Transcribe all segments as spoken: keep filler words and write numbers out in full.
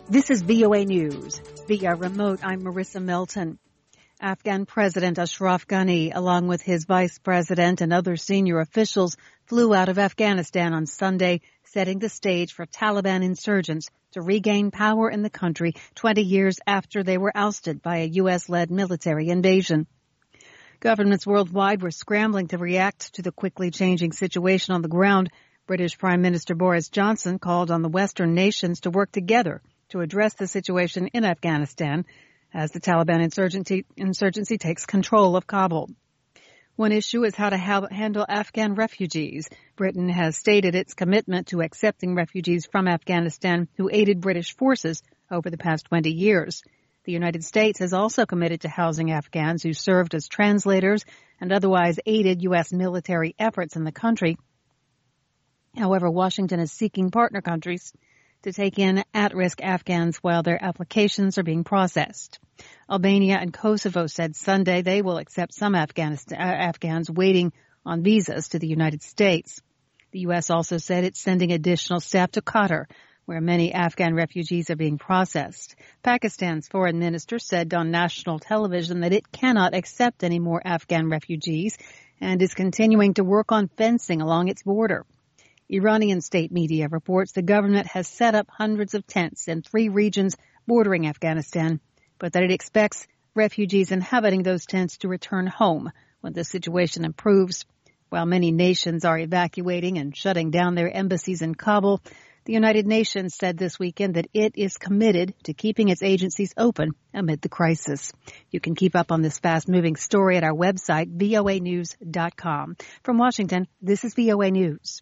This is V O A News. Via remote, I'm Marissa Melton. Afghan President Ashraf Ghani, along with his vice president and other senior officials, flew out of Afghanistan on Sunday, setting the stage for Taliban insurgents to regain power in the country twenty years after they were ousted by a U S-led military invasion. Governments worldwide were scrambling to react to the quickly changing situation on the ground. British Prime Minister Boris Johnson called on the Western nations to work together to address the situation in Afghanistan as the Taliban insurgency, insurgency takes control of Kabul. One issue is how to ha- handle Afghan refugees. Britain has stated its commitment to accepting refugees from Afghanistan who aided British forces over the past twenty years. The United States has also committed to housing Afghans who served as translators and otherwise aided U S military efforts in the country. However, Washington is seeking partner countries to take in at-risk Afghans while their applications are being processed. Albania and Kosovo said Sunday they will accept some Afghanistan, uh, Afghans waiting on visas to the United States. The U S also said it's sending additional staff to Qatar, where many Afghan refugees are being processed. Pakistan's foreign minister said on national television that it cannot accept any more Afghan refugees and is continuing to work on fencing along its border. Iranian state media reports the government has set up hundreds of tents in three regions bordering Afghanistan, but that it expects refugees inhabiting those tents to return home when the situation improves. While many nations are evacuating and shutting down their embassies in Kabul, the United Nations said this weekend that it is committed to keeping its agencies open amid the crisis. You can keep up on this fast-moving story at our website, V O A news dot com. From Washington, this is V O A News.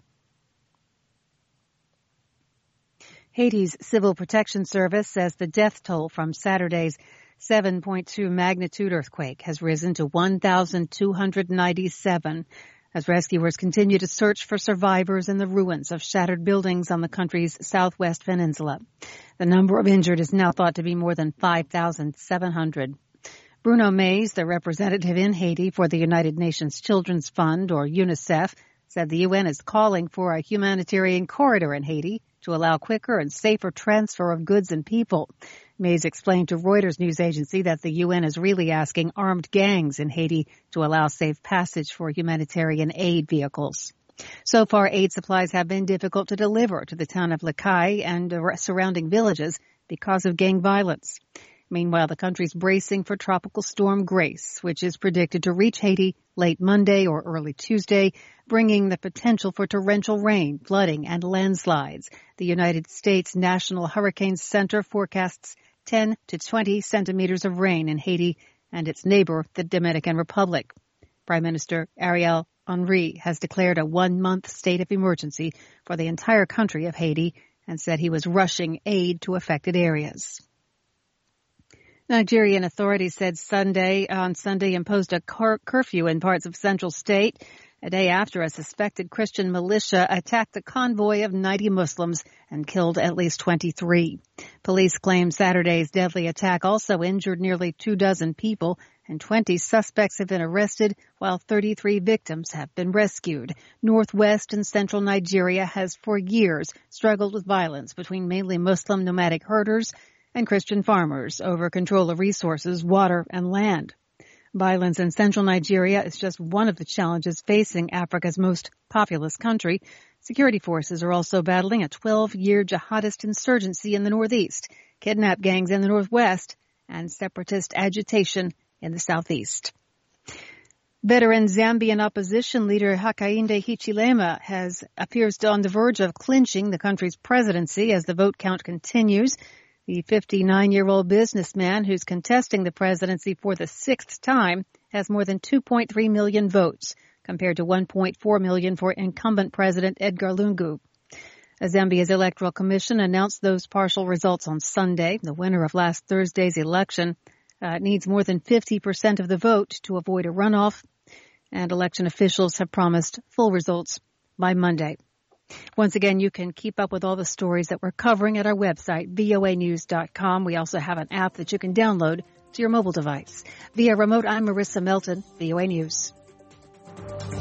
Haiti's Civil Protection Service says the death toll from Saturday's seven point two magnitude earthquake has risen to one thousand two hundred ninety-seven as rescuers continue to search for survivors in the ruins of shattered buildings on the country's southwest peninsula. The number of injured is now thought to be more than five thousand seven hundred. Bruno Mays, the representative in Haiti for the United Nations Children's Fund, or UNICEF, said the U N is calling for a humanitarian corridor in Haiti to allow quicker and safer transfer of goods and people. Mays explained to Reuters news agency that the U N is really asking armed gangs in Haiti to allow safe passage for humanitarian aid vehicles. So far, aid supplies have been difficult to deliver to the town of Lacaille and surrounding villages because of gang violence. Meanwhile, the country's bracing for Tropical Storm Grace, which is predicted to reach Haiti late Monday or early Tuesday, bringing the potential for torrential rain, flooding, and landslides. The United States National Hurricane Center forecasts ten to twenty centimeters of rain in Haiti and its neighbor, the Dominican Republic. Prime Minister Ariel Henry has declared a one-month state of emergency for the entire country of Haiti and said he was rushing aid to affected areas. Nigerian authorities said Sunday on Sunday imposed a cur- curfew in parts of central state a day after a suspected Christian militia attacked a convoy of ninety Muslims and killed at least twenty-three. Police claim Saturday's deadly attack also injured nearly two dozen people and twenty suspects have been arrested while thirty-three victims have been rescued. Northwest and central Nigeria has for years struggled with violence between mainly Muslim nomadic herders and Christian farmers over control of resources, water, and land. Violence in central Nigeria is just one of the challenges facing Africa's most populous country. Security forces are also battling a twelve-year jihadist insurgency in the northeast, kidnap gangs in the northwest, and separatist agitation in the southeast. Veteran Zambian opposition leader Hakainde Hichilema has appears on the verge of clinching the country's presidency as the vote count continues. The fifty-nine-year-old businessman who's contesting the presidency for the sixth time has more than two point three million votes, compared to one point four million for incumbent President Edgar Lungu. Zambia's Electoral Commission announced those partial results on Sunday. The winner of last Thursday's election uh, needs more than fifty percent of the vote to avoid a runoff, and election officials have promised full results by Monday. Once again, you can keep up with all the stories that we're covering at our website, V O A news dot com. We also have an app that you can download to your mobile device. Via remote, I'm Marissa Melton, V O A News.